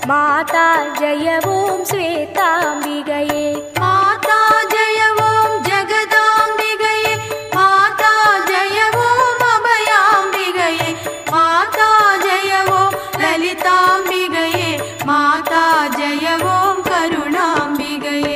माता जय ओं श्वेतांबिकये माता जय ओं जगदांबिकये माता जय ओं अभयाम्बिकये माता जय ओं ललितांबिकये माता जय ओं करुणांबिकये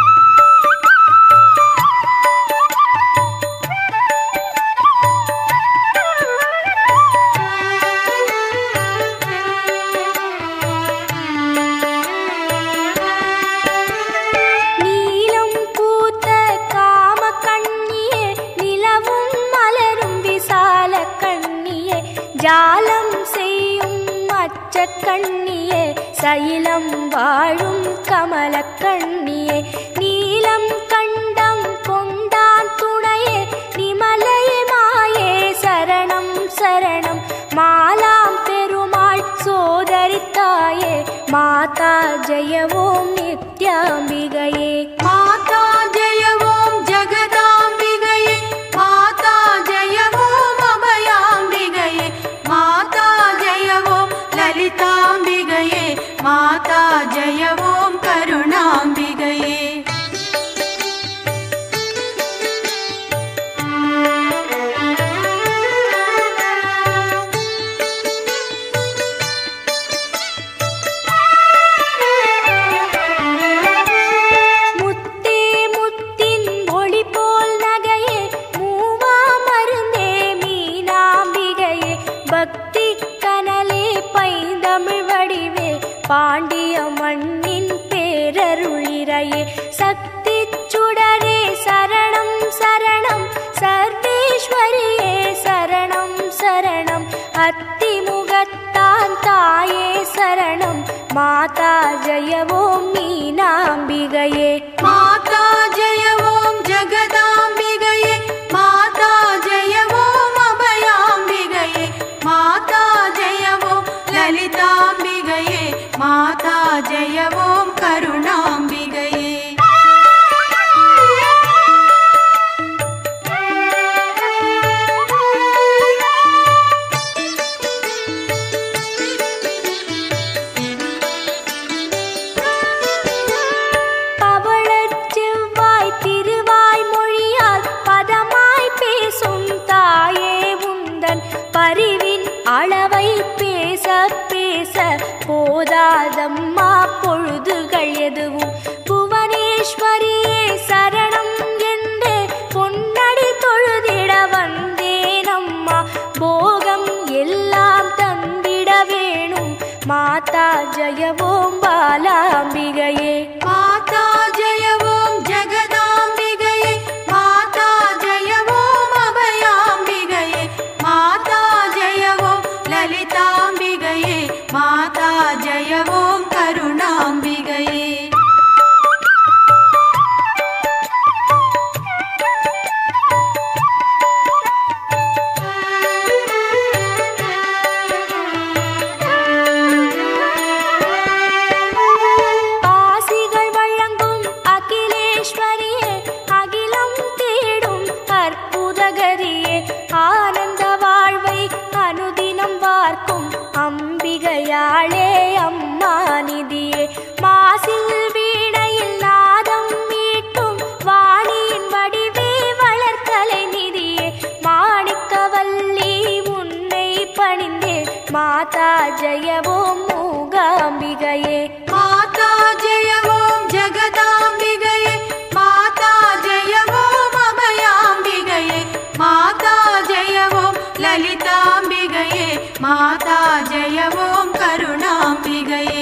जालम सेयुम अच्चकण्णिये सैलम वाळुम कमलकण्णिये नीलम कंडम कोंडान तुणये निमलये माये शरणम शरणम मालाम पेरुमाळ सोदरि ताये माता जय ओं नित्याम्बिकये माता जय ओं जगदांबिकये माता जय ओं अभयाम्बिकये माता जय ओं ललितांबिकये माता जय ओं करुणांबिकये பாண்டிய மண்ணின் பேரருளிரையே சக்தி சுடரே சரணம் சரணம் சர்வேஸ்வரியே சரணம் சரணம் அத்திமுகத்தான் தாயே சரணம் மாதா ஜய ஓம் மீனாம்பிகையே மாதா ஜய ஓம் ஜகதாம்பிகையே மாதா ஜய ஓம் அபயாம்பிகையே மாதா ஜய ஓம் லலிதாம்பிகையே माता जय ओं करुणांबिकये பவளச் செவ்வாய் திருவாய் மொழியால் பதமாய் பேசும் தாயே உந்தன் பரிவின் அளவை பேச பேச போதாதம்மா பொழுதுகள் எதுவும் புவனேஸ்வரியே சரணம் என்று பொன்னடி தொழுதிட வந்தேனம்மா போகம் எல்லாம் தந்திட வேணும் மாதா ஜய ஓம் பாலாம்பிகையே माता जय ओं जगदांबिकये माता जय ओं अभयाम्बिकये माता जय ओं ललितांबिकये माता जय ओं करुणांबिकये ஆசிகள் வழங்கும் அகிலேஸ்வரியே அகிலம் தேடும் அற்புதகரியே ஆனந்த வாழ்வை அனுதினம் வார்க்கும் அம்பிகையாளே அம்மா நிதியே மாசில் வீணையில் நாதம் மீட்டும் வாணியின் வடிவே வளர்க்கலை நிதியே மாணிக்கவல்லி உன்னை பணிந்தே மாதா ஜய ஓம் மூகாம்பிகையே माता जय ओं जगदांबिकये माता जय ओं अभयाम्बिकये माता जय ओं ललितांबिकये माता जय ओं करुणांबिकये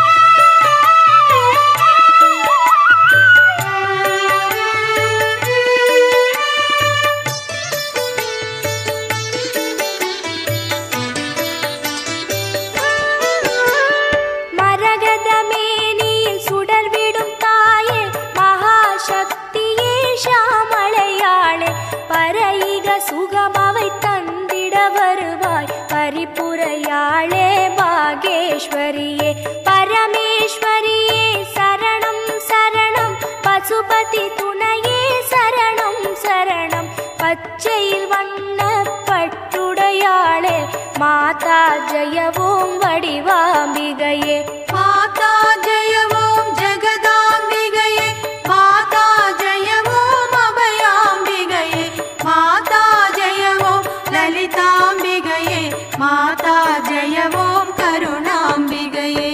மரகதமேனியில் சுடர்விடும் தாயே மகாசக்தியே ஷாமளையாளே பரையிக சுகமவை தந்திட வருவாய் பரிபுரையாளே பாகேஸ்வரியே பரமேஸ்வரியே சரணம் சரணம் பசுபதி துணையே சரணம் சரணம் பச்சையில் வண்ண பட்டுடையாளே மாதா ஜய ஓம் வடிவாம்பிகையே माता जय ओम जगदाम्बिगये माता जय ओम अभयाम्बिगये माता जय ओम ललिताम्बिगये माता जय ओम करुणाम्बिगये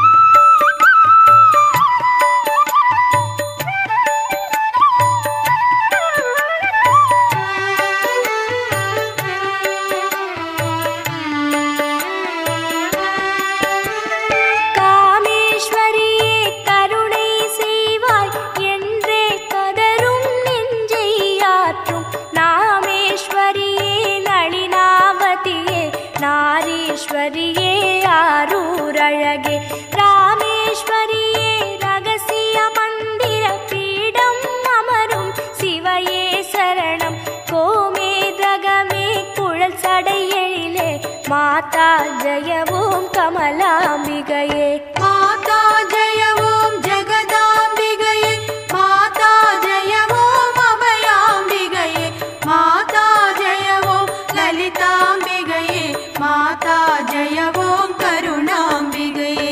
நாரீஸ்வரியே ஆரூரழகே ராமேஸ்வரியே ரகசிய மந்திர பீடம் அமரும் சிவையே சரணம் கோமேதகமே குழல் சடையெழிலே மாதா ஜய ஓம் கமலாம்பிகையே माता जय ओम जगदाम्बिगये माता जय ओम अभयाम्बिगये माता जय ओम ललिताम्बिगये माता जय ओम करुणाम्बिगये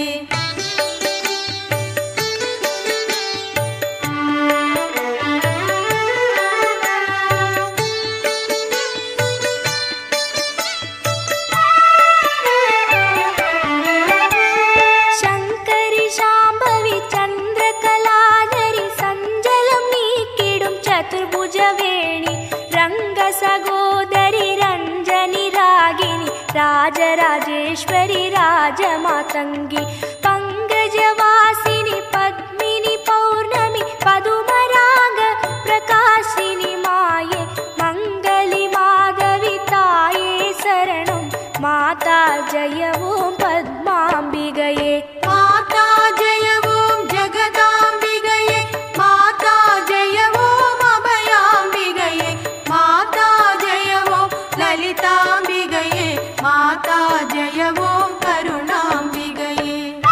शङ्करि शाम्भवि चन्द्रकलाधरि सञ्जलं नीकिडुं चतुर्भुजवेणि रङ्गसहोदरि रञ्जनि रागिनि राजराजेश्वरि राजमातङ्गि पङ्कजवासिनि पद्मिनि पौर्णमि पदुमराग प्रकाशिनि माये मङ्गलि माधवि ताये शरणं माता जय ओम पद्माम्बिगये माता जय ओम जगदाम्बिगये माता जय ओम अभयाम्बिगये माता जय ओम ललिताम्बिगये माता जय ओम करुणाम्बिगये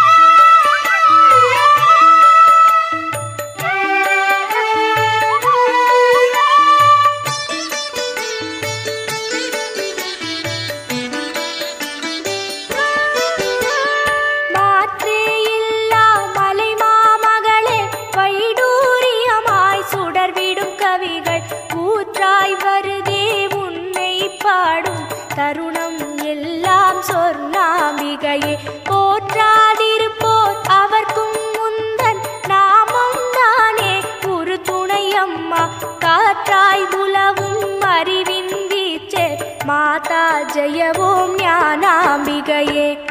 மாற்றே இல்லா மலை மாமகளே வைடூரியமாய் சுடர்விடும் கவிகள் ஊற்றாய் வருதே உன்னை பாடும் தருணம் எல்லாம் சொர்ணாம்பிகையே போற்றாதிருப்போர் அவர்க்கும் முந்தன் நாமம் தானே ஒரு துணையம்மா காற்றாய் உலவும் அறிவின் வீச்சே மாதா ஜய ஓம் ஞானாம்பிகையே